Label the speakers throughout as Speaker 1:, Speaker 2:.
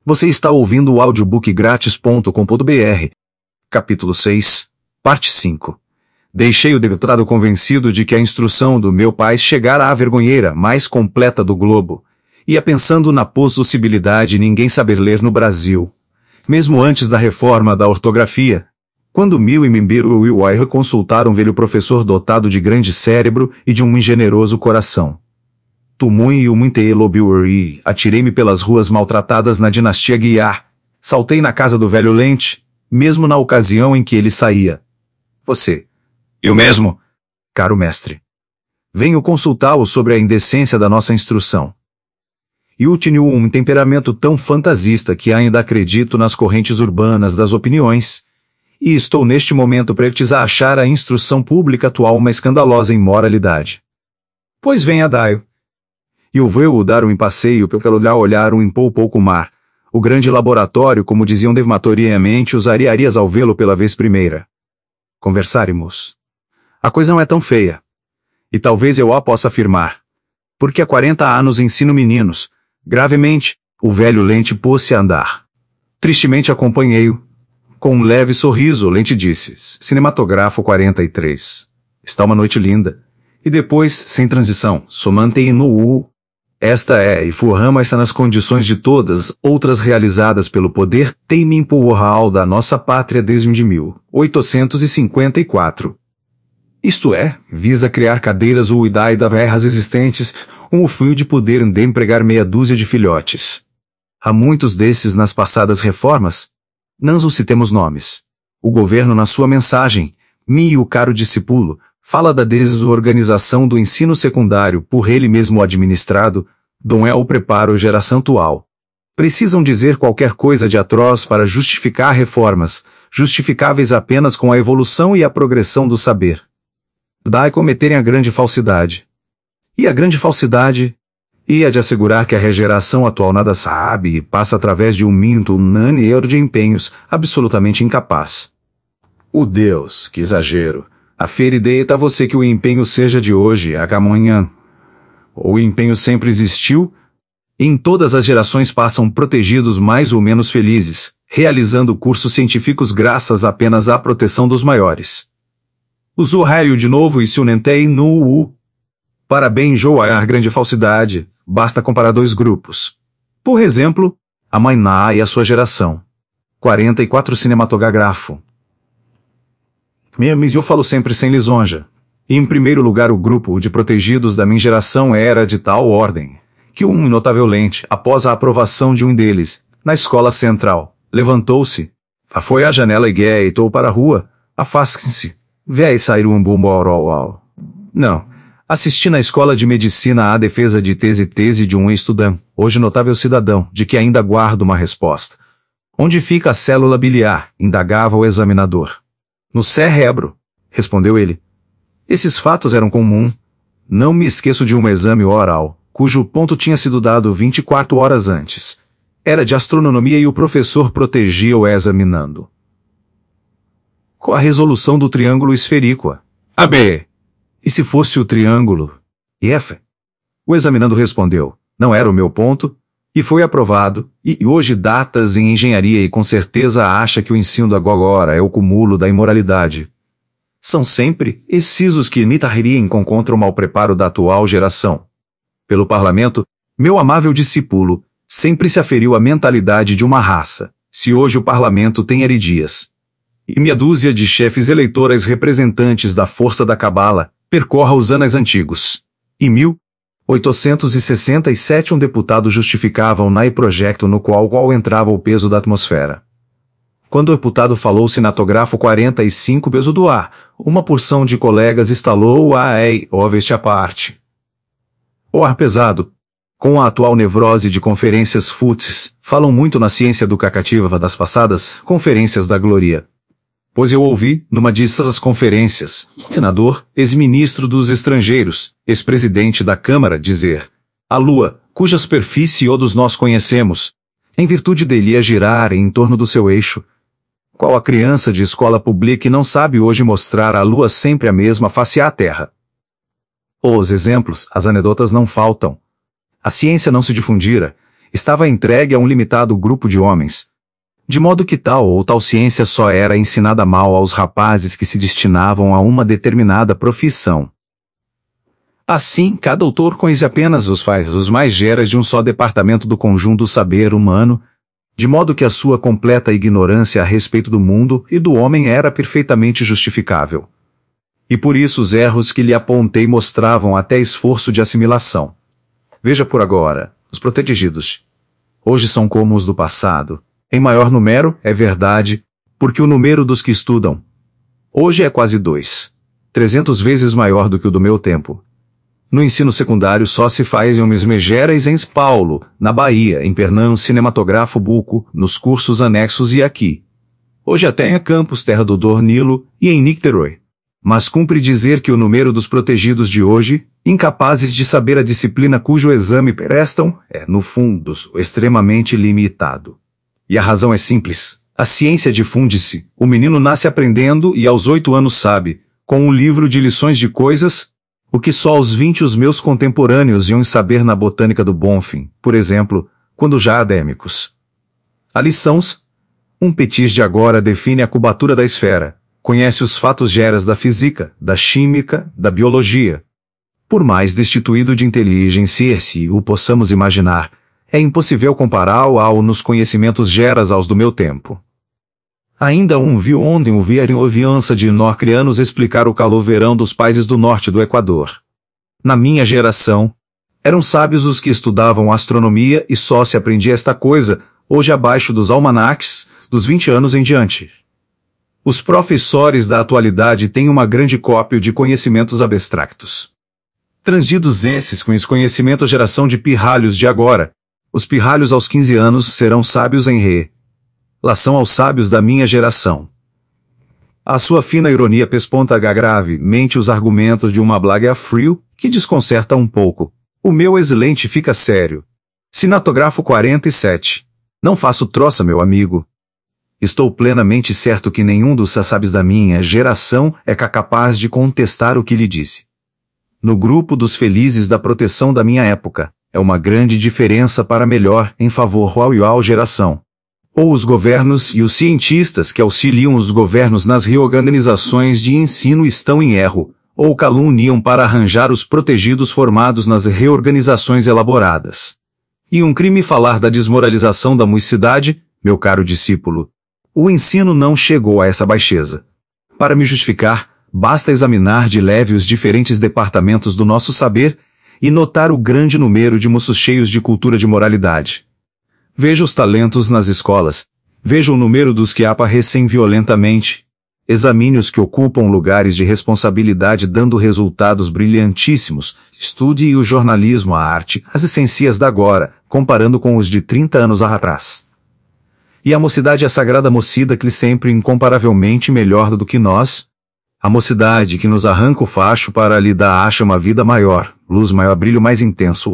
Speaker 1: Você está ouvindo o audiobookgratis.com.br. Capítulo 6, Parte 5. Deixei o deputado convencido de que a instrução do meu pai chegara à vergonheira mais completa do globo. Ia pensando na possibilidade de ninguém saber ler no Brasil. Mesmo antes da reforma da ortografia. Quando Mill e Mimbiru Will consultaram um velho professor dotado de grande cérebro e de um generoso coração. Tumun e o Muinteelobiuri, atirei-me pelas ruas maltratadas na dinastia Guiar. Saltei na casa do velho Lente, mesmo na ocasião em que ele saía. Você. Eu mesmo? Caro mestre. Venho consultá-lo sobre a indecência da nossa instrução. Eu tenho um temperamento tão fantasista que ainda acredito nas correntes urbanas das opiniões, e estou neste momento prestes a achar a instrução pública atual uma escandalosa imoralidade. Pois venha, Daio. E eu vou dar um passeio pelo olhar um pouco mar. O grande laboratório, como diziam devmatoriamente, os ariarias ao vê-lo pela vez primeira. Conversaremos. A coisa não é tão feia. E talvez eu a possa afirmar. Porque há 40 anos ensino meninos. Gravemente, o velho Lente pôs-se a andar. Tristemente acompanhei-o. Com um leve sorriso, Lente disse, Cinematográfico 43. Está uma noite linda. E depois, sem transição, somante no U. Esta é, e Furrama está nas condições de todas, outras realizadas pelo poder temporal da nossa pátria desde 1854. Isto é, visa criar cadeiras ou idade da terras existentes, o fio de poder de empregar meia dúzia de filhotes. Há muitos desses nas passadas reformas. Não os citemos nomes. O governo na sua mensagem, o caro discípulo, fala da desorganização do ensino secundário por ele mesmo administrado, não é o preparo geração atual. Precisam dizer qualquer coisa de atroz para justificar reformas, justificáveis apenas com a evolução e a progressão do saber. Daí cometerem a grande falsidade. E a grande falsidade ia de assegurar que a geração atual nada sabe e passa através de um minto unânime de empenhos absolutamente incapaz. O Deus, que exagero! A ferideita você que o empenho seja de hoje a amanhã. O empenho sempre existiu? Em todas as gerações passam protegidos mais ou menos felizes, realizando cursos científicos graças apenas à proteção dos maiores. Usou raio de novo e se unentei no U. Parabéns, Joar, grande falsidade, basta comparar dois grupos. Por exemplo, a Mainá e a sua geração. 44 cinematográfico. Mas eu falo sempre sem lisonja. E em primeiro lugar o grupo de protegidos da minha geração era de tal ordem, que um notável Lente, após a aprovação de um deles, na escola central, levantou-se, foi à janela e gritou para a rua, afaste-se, véi sair um bumborol. Não, assisti na escola de medicina à defesa de tese de um estudante, hoje notável cidadão, de que ainda guardo uma resposta. Onde fica a célula biliar? Indagava o examinador. No cérebro, respondeu ele. Esses fatos eram comum. Não me esqueço de um exame oral, cujo ponto tinha sido dado 24 horas antes. Era de astronomia e o professor protegia o examinando. Qual a resolução do triângulo esférico? AB. E se fosse o triângulo? F. O examinando respondeu, não era o meu ponto, e foi aprovado, e hoje datas em engenharia e com certeza acha que o ensino da agora é o cúmulo da imoralidade. São sempre excisos que imitarem contra o mau preparo da atual geração. Pelo parlamento, meu amável discípulo, sempre se aferiu a mentalidade de uma raça, se hoje o parlamento tem heredias. E meia dúzia de chefes eleitorais representantes da força da cabala, percorra os anos antigos. Em 1867 um deputado justificava um projeto no qual entrava o peso da atmosfera. Quando o deputado falou cinematográfico 45 peso do ar, uma porção de colegas instalou oveste à parte. O ar pesado. Com a atual nevrose de conferências fúteis, falam muito na ciência educativa das passadas conferências da Gloria. Pois eu ouvi, numa dessas conferências, senador, ex-ministro dos estrangeiros, ex-presidente da Câmara, dizer, a Lua, cuja superfície todos nós conhecemos, em virtude dele a girar em torno do seu eixo. Qual a criança de escola pública que não sabe hoje mostrar a Lua sempre a mesma face à Terra? Os exemplos, as anedotas não faltam. A ciência não se difundira, estava entregue a um limitado grupo de homens, de modo que tal ou tal ciência só era ensinada mal aos rapazes que se destinavam a uma determinada profissão. Assim, cada autor conhece apenas os mais gerais de um só departamento do conjunto do saber humano, de modo que a sua completa ignorância a respeito do mundo e do homem era perfeitamente justificável. E por isso os erros que lhe apontei mostravam até esforço de assimilação. Veja por agora, os protegidos. Hoje são como os do passado. Em maior número, é verdade, porque o número dos que estudam hoje é quase 300 vezes maior do que o do meu tempo. No ensino secundário só se faz em Mesmegeras em Paulo, na Bahia, em Pernambuco, Cinematográfico Buco, nos cursos anexos e aqui. Hoje até em Campos, terra do Dornilo, e em Nicterói. Mas cumpre dizer que o número dos protegidos de hoje, incapazes de saber a disciplina cujo exame prestam, é, no fundo, extremamente limitado. E a razão é simples. A ciência difunde-se, o menino nasce aprendendo e aos 8 anos sabe, com um livro de lições de coisas, o que só aos 20 os meus contemporâneos iam saber na botânica do Bonfim, por exemplo, quando já acadêmicos. A lições, um petis de agora define a cubatura da esfera, conhece os fatos gerais da física, da química, da biologia. Por mais destituído de inteligência se o possamos imaginar, é impossível compará-lo ao nos conhecimentos gerais aos do meu tempo. Ainda viu ontem ouvirem ouviança de norcrianos explicar o calor verão dos países do norte do Equador. Na minha geração, eram sábios os que estudavam astronomia e só se aprendia esta coisa, hoje abaixo dos almanaques, dos 20 anos em diante. Os professores da atualidade têm uma grande cópia de conhecimentos abstractos. Transidos esses com esse conhecimento geração de pirralhos de agora, os pirralhos aos 15 anos serão sábios em relação aos sábios da minha geração. A sua fina ironia pesponta gravemente os argumentos de uma blague a frio, que desconcerta um pouco. O meu excelente fica sério. Cinematográfico 47. Não faço troça, meu amigo. Estou plenamente certo que nenhum dos sábios da minha geração é capaz de contestar o que lhe disse. No grupo dos felizes da proteção da minha época, é uma grande diferença para melhor em favor da geração. Ou os governos e os cientistas que auxiliam os governos nas reorganizações de ensino estão em erro, ou caluniam para arranjar os protegidos formados nas reorganizações elaboradas. E um crime falar da desmoralização da mocidade, meu caro discípulo. O ensino não chegou a essa baixeza. Para me justificar, basta examinar de leve os diferentes departamentos do nosso saber e notar o grande número de moços cheios de cultura de moralidade. Veja os talentos nas escolas, veja o número dos que aparecem violentamente, examine os que ocupam lugares de responsabilidade dando resultados brilhantíssimos, estude o jornalismo, a arte, as ciências da agora, comparando com os de 30 anos atrás. E a mocidade é a sagrada mocida que sempre incomparavelmente melhor do que nós, a mocidade que nos arranca o facho para lhe dar acha uma vida maior, luz maior, brilho mais intenso.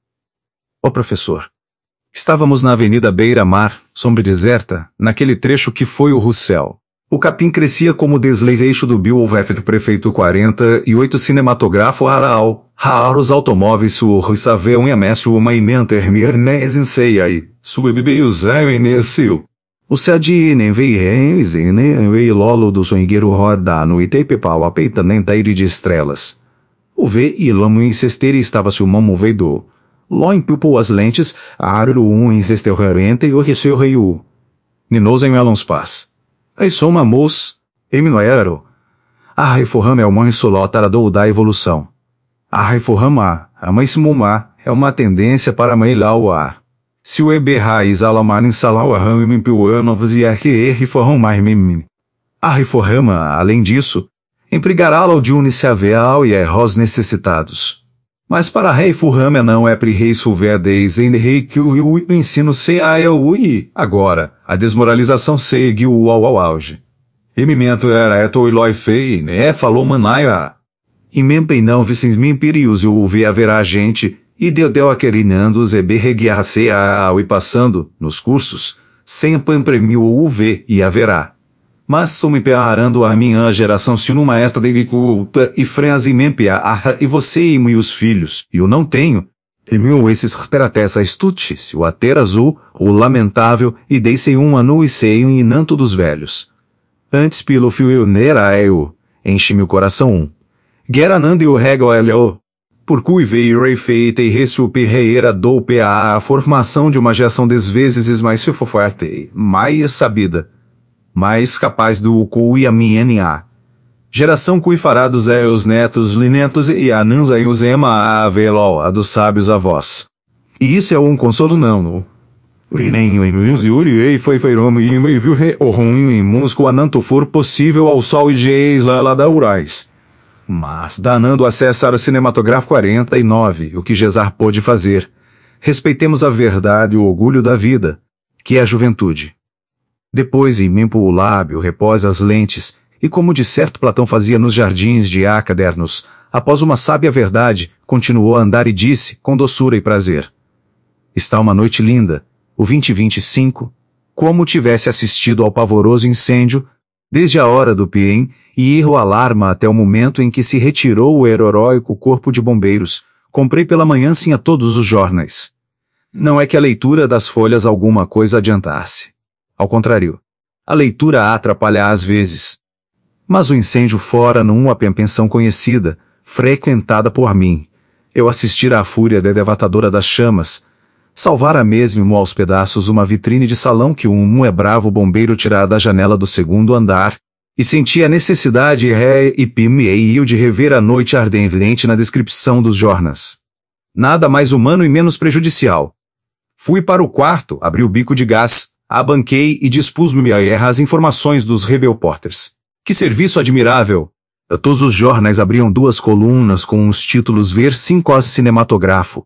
Speaker 1: Ó professor. Estávamos na Avenida Beira-Mar, sombra deserta, naquele trecho que foi o Rossel. O capim crescia como desleixo do Bill-Wolf prefeito 48 cinematográfico Aral, raros automóveis surro e saveam e amesso uma imenta hermirnes em ceiai, subibe usai inesil. O céu nem veio nem veio lolo do songueiro roda no itepepau a peita nem tairi de estrelas. O ve e lamo em cesteira estava-se o mamo veidor. Ló empupou as lentes, aro em cesteurrente e o receu reiu. Ninos em melons paz. Aí sou uma moça, eminoero. A reforrama é o mãe solótaradou da evolução. A reforrama, a mãe simumá, é uma tendência para mãe lauá. Se o ebe raiz alamar em salauarram e mimpiuanovos e arque reforrama mimim. A reforrama, além disso, empregará-lo de uniciaveal e erros necessitados. Mas para rei furrama não é pri rei sulverdeis em rei que o ensino se ui. Agora, a desmoralização seguiu ao auge. Emimento era eto ilói fei, né, falou manaia. E membem não vicens mimpirius o vi haverá gente, e deu aquerinando os eberreguiarse e passando, nos cursos, sem pampremil o v e haverá. Mas sou me pearando a minha geração se numa esta de culta e frase mempia e você e os filhos, e eu não tenho, Remiu esses teratessa estutis, o ater azul, o lamentável, e dei-se um anu e sei um inanto dos velhos. Antes pelo fio eu nera eu, enche-me o coração Geranando e o rego elho. Por cui veio rei feita e resupe reira do a formação de uma geração des vezes mais forte, mais sabida, mais capaz do cui a minha geração cui fará dos os netos linetos e anans aí os ema a velo a dos sábios avós. E isso é um consolo não. Urinenho em meus e foi feirome e me viu re o ruim em musco ananto for possível ao sol e geis lá da urais. Mas, danando acessar o cinematográfico 49, o que Gesar pôde fazer, respeitemos a verdade e o orgulho da vida, que é a juventude. Depois, emimpo o lábio, repós as lentes, e como de certo Platão fazia nos jardins de Acadernos, após uma sábia verdade, continuou a andar e disse, com doçura e prazer. Está uma noite linda, o 2025, como tivesse assistido ao pavoroso incêndio, desde a hora do PM, e erro alarma até o momento em que se retirou o heróico corpo de bombeiros, comprei pela manhã sim a todos os jornais. Não é que a leitura das folhas alguma coisa adiantasse. Ao contrário, a leitura atrapalha às vezes. Mas o incêndio fora numa pensão conhecida, frequentada por mim, eu assistira à fúria devastadora das chamas, salvara mesmo aos pedaços uma vitrine de salão que um bravo bombeiro tirara da janela do segundo andar, e sentia a necessidade de rever a noite ardente na descrição dos jornais. Nada mais humano e menos prejudicial. Fui para o quarto, abri o bico de gás, abanquei e dispus-me a errar as informações dos rebelporters. Que serviço admirável! Todos os jornais abriam duas colunas com os títulos Ver 5 cinematográfico,